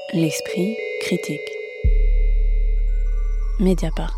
L'esprit critique. Mediapart.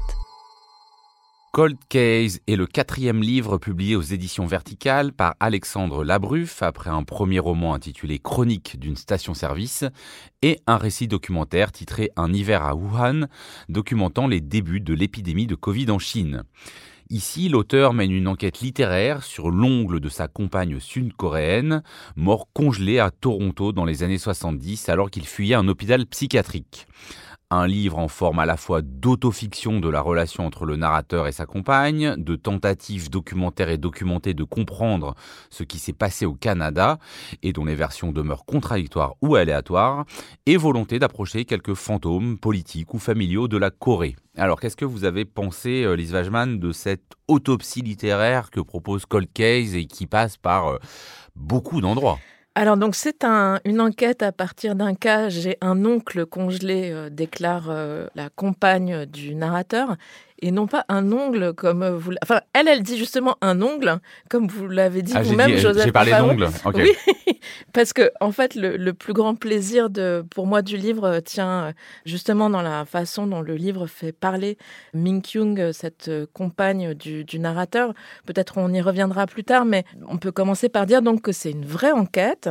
Cold Case est le 4e livre publié aux éditions Verticales par Alexandre Labruffe après un premier roman intitulé Chronique d'une station-service et un récit documentaire titré Un hiver à Wuhan, documentant les débuts de l'épidémie de Covid en Chine. Ici, l'auteur mène une enquête littéraire sur l'ongle de sa compagne sud-coréenne, mort congelée à Toronto dans les années 70 alors qu'il fuyait un hôpital psychiatrique. Un livre en forme à la fois d'autofiction de la relation entre le narrateur et sa compagne, de tentatives documentaires et documentées de comprendre ce qui s'est passé au Canada et dont les versions demeurent contradictoires ou aléatoires, et volonté d'approcher quelques fantômes politiques ou familiaux de la Corée. Alors, qu'est-ce que vous avez pensé, Lise Wajman, de cette autopsie littéraire que propose Cold Case et qui passe par beaucoup d'endroits ? Alors donc c'est une enquête à partir d'un cas. J'ai un oncle congelé, déclare la compagne du narrateur, et non pas un ongle comme vous. Enfin, elle dit justement un ongle, comme vous l'avez dit vous-même, Joseph. J'ai parlé d'ongle. Okay. Oui, parce que en fait le plus grand plaisir pour moi du livre tient justement dans la façon dont le livre fait parler Min-kyung, cette compagne du narrateur. Peut-être on y reviendra plus tard, mais on peut commencer par dire donc que c'est une vraie enquête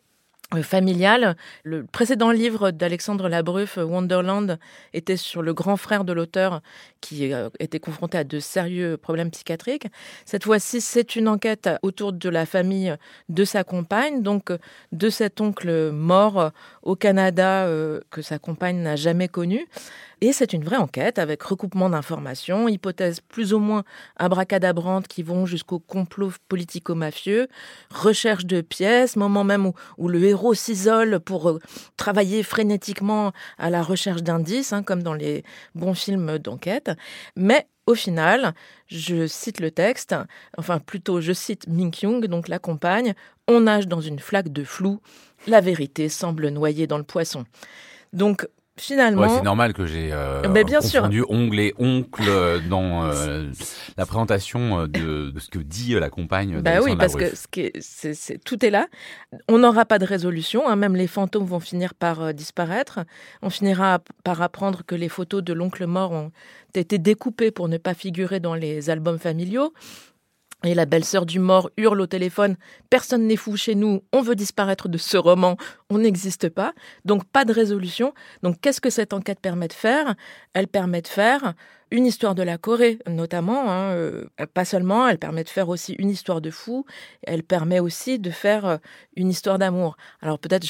familiale. Le précédent livre d'Alexandre Labruffe, Wonderland, était sur le grand frère de l'auteur qui était confronté à de sérieux problèmes psychiatriques. Cette fois-ci, c'est une enquête autour de la famille de sa compagne, donc de cet oncle mort au Canada que sa compagne n'a jamais connu. Et c'est une vraie enquête avec recoupement d'informations, hypothèses plus ou moins abracadabrantes qui vont jusqu'au complot politico-mafieux, recherche de pièces, moment même où le héros s'isole pour travailler frénétiquement à la recherche d'indices, comme dans les bons films d'enquête. Mais au final, je cite le texte, enfin plutôt je cite Min-kyung, donc la compagne, « On nage dans une flaque de flou, la vérité semble noyée dans le poisson ». Donc, finalement, ouais, c'est normal que j'ai confondu ongle et oncle dans la présentation de ce que dit la compagne d'Alexandre oui, parce Labruffe. que tout est là. On n'aura pas de résolution, même les fantômes vont finir par disparaître. On finira par apprendre que les photos de l'oncle mort ont été découpées pour ne pas figurer dans les albums familiaux. Et la belle-sœur du mort hurle au téléphone « Personne n'est fou chez nous, on veut disparaître de ce roman, on n'existe pas ». Donc pas de résolution. Donc qu'est-ce que cette enquête permet de faire ? Elle permet de faire une histoire de la Corée, notamment. Pas seulement, elle permet de faire aussi une histoire de fou. Elle permet aussi de faire une histoire d'amour. Alors peut-être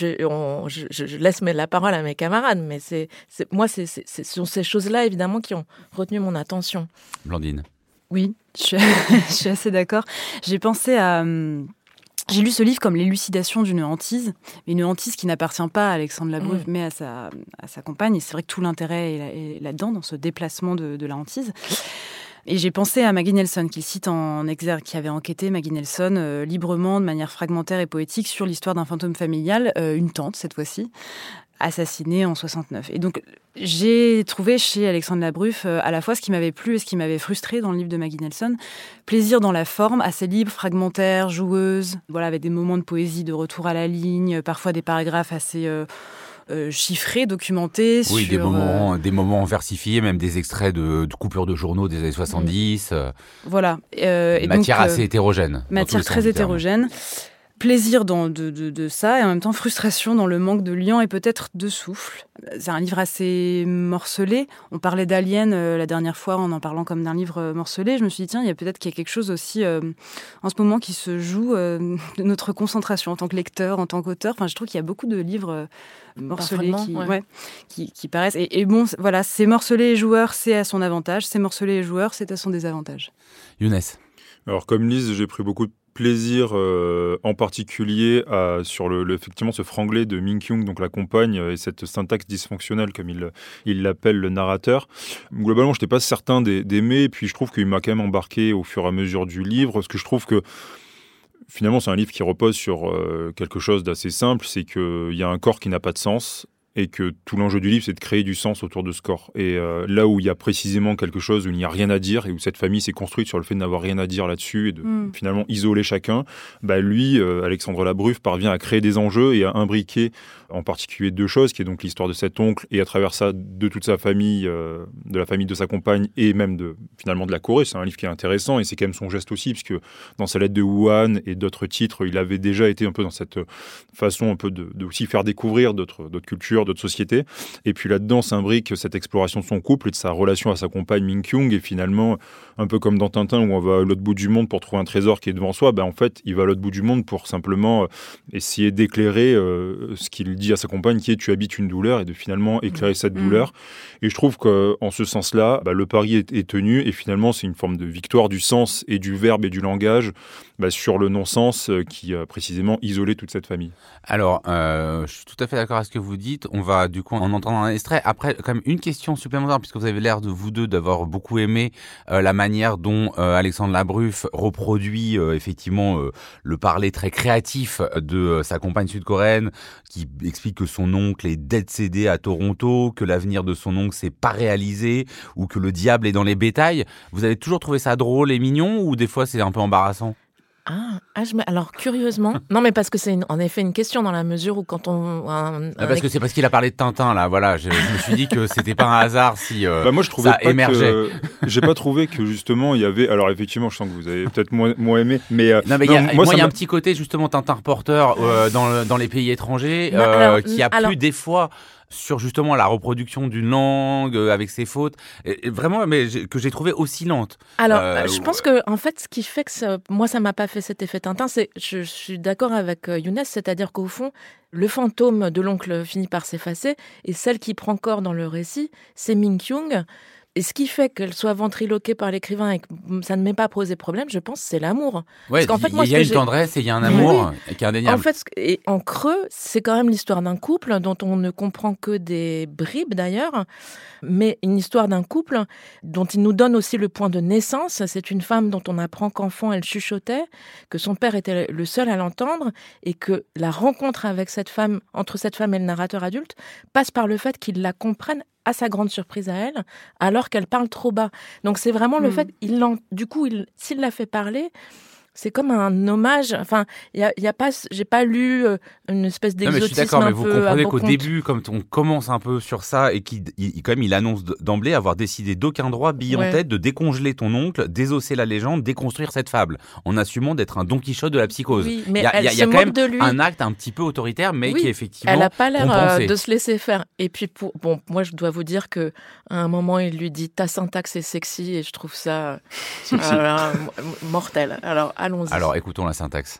je laisse la parole à mes camarades, mais ce sont ces choses-là, évidemment, qui ont retenu mon attention. Blandine. Oui, je suis assez d'accord. J'ai pensé à... J'ai lu ce livre comme l'élucidation d'une hantise, mais une hantise qui n'appartient pas à Alexandre Labruffe, mais à sa compagne. Et c'est vrai que tout l'intérêt est là-dedans, dans ce déplacement de la hantise. Et j'ai pensé à Maggie Nelson, qu'il cite en exergue, qui avait enquêté, Maggie Nelson, librement, de manière fragmentaire et poétique, sur l'histoire d'un fantôme familial, une tante cette fois-ci, assassinée en 69. Et donc, j'ai trouvé chez Alexandre Labruffe à la fois ce qui m'avait plu et ce qui m'avait frustré dans le livre de Maggie Nelson. Plaisir dans la forme, assez libre, fragmentaire, joueuse, voilà, avec des moments de poésie, de retour à la ligne, parfois des paragraphes assez chiffrés, documentés. Oui, sur, des moments versifiés, même des extraits de coupures de journaux des années 70. Voilà. Matière assez hétérogène. Matière très hétérogène. Plaisir de ça et en même temps frustration dans le manque de liant et peut-être de souffle. C'est un livre assez morcelé. On parlait d'Alien la dernière fois en parlant comme d'un livre morcelé. Je me suis dit, tiens, il y a peut-être qu'il y a quelque chose aussi en ce moment qui se joue de notre concentration en tant que lecteur, en tant qu'auteur. Enfin, je trouve qu'il y a beaucoup de livres morcelés qui paraissent. Et bon, voilà, c'est morcelé et joueur, c'est à son avantage. C'est morcelé et joueur, c'est à son désavantage. Younes. Alors, comme Lise, j'ai pris beaucoup de plaisir en particulier sur effectivement ce franglais de Min-kyung, donc la compagne, et cette syntaxe dysfonctionnelle comme il l'appelle le narrateur. Globalement, je n'étais pas certain d'aimer, et puis je trouve qu'il m'a quand même embarqué au fur et à mesure du livre, parce que je trouve que finalement c'est un livre qui repose sur quelque chose d'assez simple, c'est qu'il y a un corps qui n'a pas de sens, et que tout l'enjeu du livre, c'est de créer du sens autour de ce corps. Et là où il y a précisément quelque chose où il n'y a rien à dire et où cette famille s'est construite sur le fait de n'avoir rien à dire là-dessus et de finalement isoler chacun, lui, Alexandre Labruffe, parvient à créer des enjeux et à imbriquer en particulier 2 choses, qui est donc l'histoire de cet oncle et à travers ça de toute sa famille, de la famille de sa compagne et même finalement de la Corée. C'est un livre qui est intéressant et c'est quand même son geste aussi, puisque dans sa lettre de Wuhan et d'autres titres, il avait déjà été un peu dans cette façon un peu de aussi faire découvrir d'autres cultures, d'autres sociétés. Et puis là-dedans s'imbrique cette exploration de son couple et de sa relation à sa compagne Min-kyung, et finalement, un peu comme dans Tintin où on va à l'autre bout du monde pour trouver un trésor qui est devant soi, en fait, il va à l'autre bout du monde pour simplement essayer d'éclairer ce qu'il dit à sa compagne, qui est « tu habites une douleur », et de finalement éclairer cette douleur. Et je trouve qu'en ce sens-là, le pari est tenu, et finalement, c'est une forme de victoire du sens et du verbe et du langage sur le non-sens qui a précisément isolé toute cette famille. Alors, je suis tout à fait d'accord avec ce que vous dites. On va du coup en entendre un extrait. Après, quand même une question supplémentaire, puisque vous avez l'air de vous deux d'avoir beaucoup aimé la manière dont Alexandre Labruffe reproduit effectivement le parler très créatif de sa compagne sud-coréenne, qui explique que son oncle est décédé à Toronto, que l'avenir de son oncle s'est pas réalisé, ou que le diable est dans les bétails. Vous avez toujours trouvé ça drôle et mignon, ou des fois c'est un peu embarrassant ? Alors curieusement, non mais parce que c'est en effet une question dans la mesure où quand parce que c'est parce qu'il a parlé de Tintin là, voilà, je me suis dit que c'était pas un hasard si moi je trouvais ça émergeait. J'ai pas trouvé que justement il y avait, alors effectivement je sens que vous avez peut-être moins aimé, mais il y a un petit côté justement Tintin reporter dans les pays étrangers qui a plu des fois sur justement la reproduction d'une langue avec ses fautes, et vraiment, mais que j'ai trouvé oscillante. Alors, je pense que en fait, ce qui fait que ça m'a pas fait cet effet Tintin, c'est, je suis d'accord avec Younes, c'est-à-dire qu'au fond, le fantôme de l'oncle finit par s'effacer, et celle qui prend corps dans le récit, c'est Min-kyung. Et ce qui fait qu'elle soit ventriloquée par l'écrivain et que ça ne m'ait pas posé problème, je pense, c'est l'amour. Ouais, il y a une tendresse et il y a un amour qui est indéniable. En fait, et en creux, c'est quand même l'histoire d'un couple dont on ne comprend que des bribes d'ailleurs, mais une histoire d'un couple dont il nous donne aussi le point de naissance. C'est une femme dont on apprend qu'enfant elle chuchotait, que son père était le seul à l'entendre, et que la rencontre avec cette femme, entre cette femme et le narrateur adulte, passe par le fait qu'il la comprenne, à sa grande surprise à elle, alors qu'elle parle trop bas. Donc c'est vraiment le fait, s'il la fait parler, c'est comme un hommage. Enfin, j'ai pas lu une espèce d'exotisme. Mais je suis d'accord, mais vous comprenez qu'au compte. début, comme on commence un peu sur ça et il annonce d'emblée avoir décidé d'aucun droit, bille en tête, de décongeler ton oncle, désosser la légende, déconstruire cette fable, en assumant d'être un Don Quichotte de la psychose. Oui, mais il y a quand même un acte un petit peu autoritaire, mais qui est effectivement elle a pas l'air compensé. de se laisser faire. Et puis moi je dois vous dire que à un moment il lui dit ta syntaxe est sexy, et je trouve ça mortel. Alors allons-y. Alors, écoutons la syntaxe.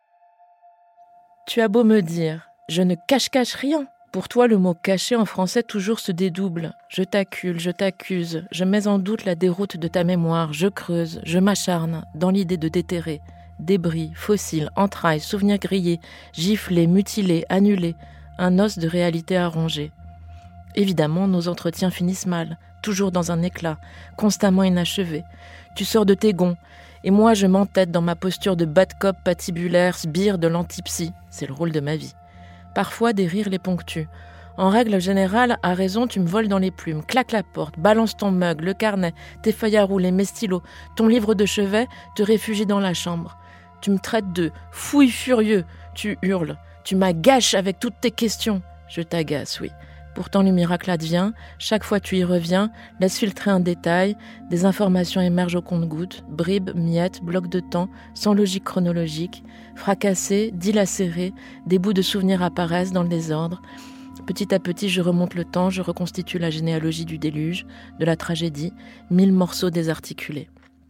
Tu as beau me dire, je ne cache rien. Pour toi, le mot caché en français toujours se dédouble. Je t'accule, je t'accuse, je mets en doute la déroute de ta mémoire, je creuse, je m'acharne dans l'idée de déterrer. Débris, fossiles, entrailles, souvenirs grillés, giflés, mutilés, annulés, un os de réalité arrangé. Évidemment, nos entretiens finissent mal, toujours dans un éclat, constamment inachevés. Tu sors de tes gonds, et moi, je m'entête dans ma posture de bad cop patibulaire, sbire de l'antipsy. C'est le rôle de ma vie. Parfois, des rires les ponctuent. En règle générale, à raison, tu me voles dans les plumes, claque la porte, balance ton mug, le carnet, tes feuilles à rouler, mes stylos, ton livre de chevet, te réfugies dans la chambre. Tu me traites de fouille furieux, tu hurles, tu m'agaches avec toutes tes questions. Je t'agace, oui. Pourtant, le miracle advient, chaque fois tu y reviens, laisse filtrer un détail, des informations émergent au compte-gouttes, bribes, miettes, blocs de temps, sans logique chronologique, fracassés, dilacérés, des bouts de souvenirs apparaissent dans le désordre. Petit à petit, je remonte le temps, je reconstitue la généalogie du déluge, de la tragédie, 1000 morceaux désarticulés.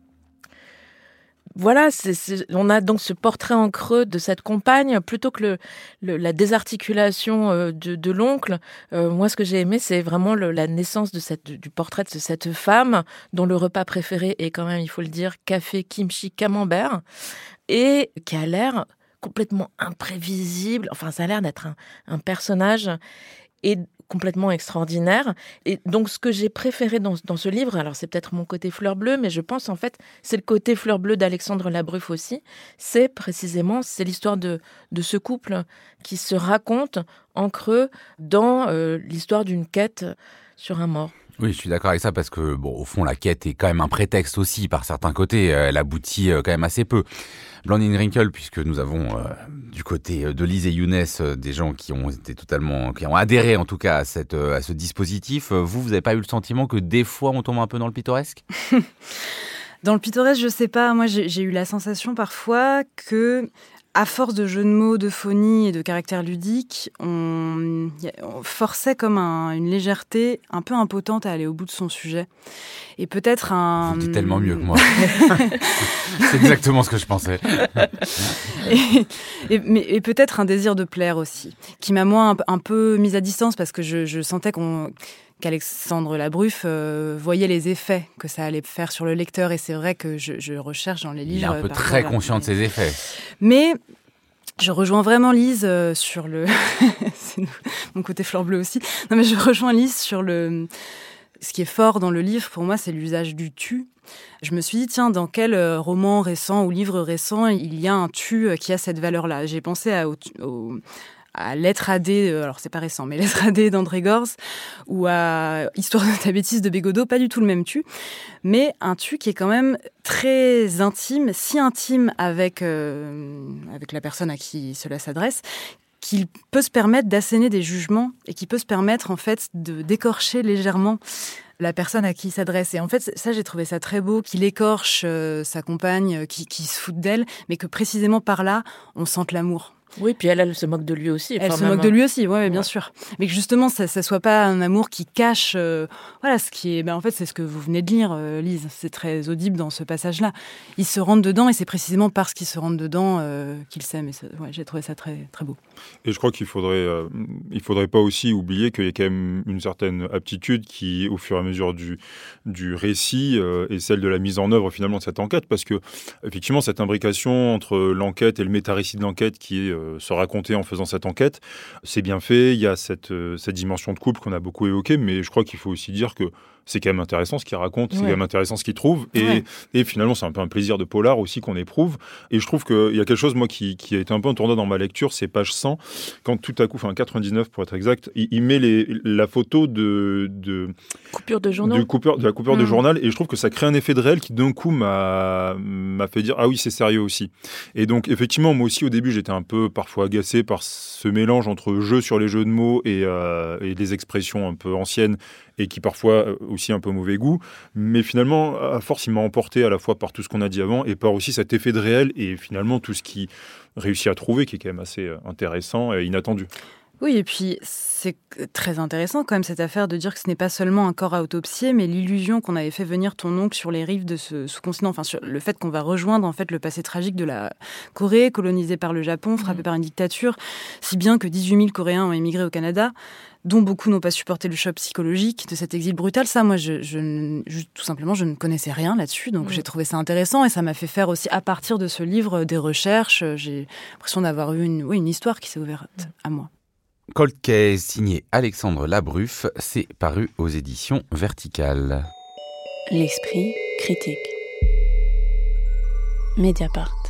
Voilà, on a donc ce portrait en creux de cette compagne, plutôt que la désarticulation de l'oncle. Moi, ce que j'ai aimé, c'est vraiment la naissance du portrait de cette femme, dont le repas préféré est quand même, il faut le dire, café, kimchi, camembert, et qui a l'air complètement imprévisible. Enfin, ça a l'air d'être un personnage, et complètement extraordinaire. Et donc, ce que j'ai préféré dans ce livre, alors c'est peut-être mon côté fleur bleue, mais je pense en fait, c'est le côté fleur bleue d'Alexandre Labruffe aussi. C'est l'histoire de ce couple qui se raconte en creux dans l'histoire d'une quête sur un mort. Oui, je suis d'accord avec ça parce que, au fond, la quête est quand même un prétexte aussi par certains côtés. Elle aboutit quand même assez peu. Blandine Rinkel, puisque nous avons du côté de Lise et Younes des gens qui ont adhéré en tout cas à ce dispositif. Vous n'avez pas eu le sentiment que des fois on tombe un peu dans le pittoresque ? Dans le pittoresque, je sais pas. Moi, j'ai eu la sensation parfois que, à force de jeux de mots, de phonie et de caractère ludique, on forçait comme une légèreté un peu impotente à aller au bout de son sujet. Et peut-être Vous le dites tellement mieux que moi. C'est exactement ce que je pensais. et peut-être un désir de plaire aussi, qui m'a moi un peu mise à distance parce que je sentais qu'Alexandre Labruffe voyait les effets que ça allait faire sur le lecteur. Et c'est vrai que je recherche dans les livres... Il est un peu très conscient de ses effets. Mais je rejoins vraiment Lise sur le... c'est mon côté fleur bleue aussi. Non, mais je rejoins Lise sur le... Ce qui est fort dans le livre, pour moi, c'est l'usage du tu. Je me suis dit, tiens, dans quel roman récent ou livre récent il y a un tu qui a cette valeur-là ? J'ai pensé à Lettre à D, alors c'est pas récent, mais Lettre à D d'André Gorz, ou à Histoire de ta bêtise de Bégodeau, pas du tout le même tu, mais un tu qui est quand même très intime, si intime avec la personne à qui cela s'adresse, qu'il peut se permettre d'asséner des jugements et qui peut se permettre en fait de d'écorcher légèrement la personne à qui il s'adresse. Et en fait, ça, j'ai trouvé ça très beau, qu'il écorche sa compagne, qui se fout d'elle, mais que précisément par là, on sente l'amour. Oui, puis elle se moque de lui aussi. Elle se moque de lui aussi, ouais, bien sûr. Mais que justement, ça soit pas un amour qui cache... ce qui est... en fait, c'est ce que vous venez de lire, Lise. C'est très audible dans ce passage-là. Ils se rentrent dedans, et c'est précisément parce qu'ils se rentrent dedans qu'ils s'aiment. Et j'ai trouvé ça très, très beau. Et je crois qu'il faudrait pas aussi oublier qu'il y a quand même une certaine aptitude qui, au fur et à mesure du récit, est celle de la mise en œuvre finalement de cette enquête, parce que effectivement, cette imbrication entre l'enquête et le méta-récit de l'enquête qui est se raconter en faisant cette enquête, c'est bien fait. Il y a cette dimension de couple qu'on a beaucoup évoquée, mais je crois qu'il faut aussi dire que c'est quand même intéressant ce qu'il raconte, c'est quand même intéressant ce qu'il trouve, et finalement c'est un peu un plaisir de polar aussi qu'on éprouve. Et je trouve qu'il y a quelque chose, moi, qui a été un peu un tournant dans ma lecture, c'est page 100, quand tout à coup, 99 pour être exact, il met la photo de coupure de journal, de la coupure de journal, et je trouve que ça crée un effet de réel qui d'un coup m'a fait dire ah oui, c'est sérieux aussi. Et donc effectivement, moi aussi au début j'étais un peu parfois agacé par ce mélange entre jeu sur les jeux de mots et des expressions un peu anciennes et qui parfois aussi un peu mauvais goût, mais finalement à force il m'a emporté à la fois par tout ce qu'on a dit avant et par aussi cet effet de réel et finalement tout ce qu'il réussit à trouver qui est quand même assez intéressant et inattendu. Oui, et puis c'est très intéressant quand même cette affaire de dire que ce n'est pas seulement un corps à autopsier, mais l'illusion qu'on avait fait venir ton oncle sur les rives de ce sous-continent, enfin sur le fait qu'on va rejoindre en fait le passé tragique de la Corée, colonisée par le Japon, frappée par une dictature, si bien que 18 000 Coréens ont émigré au Canada, dont beaucoup n'ont pas supporté le choc psychologique de cet exil brutal. Ça, moi, tout simplement, je ne connaissais rien là-dessus, donc j'ai trouvé ça intéressant et ça m'a fait faire aussi, à partir de ce livre, des recherches. J'ai l'impression d'avoir eu une histoire qui s'est ouverte à moi. Cold Case, signé Alexandre Labruffe, c'est paru aux éditions Verticales. L'esprit critique. Mediapart.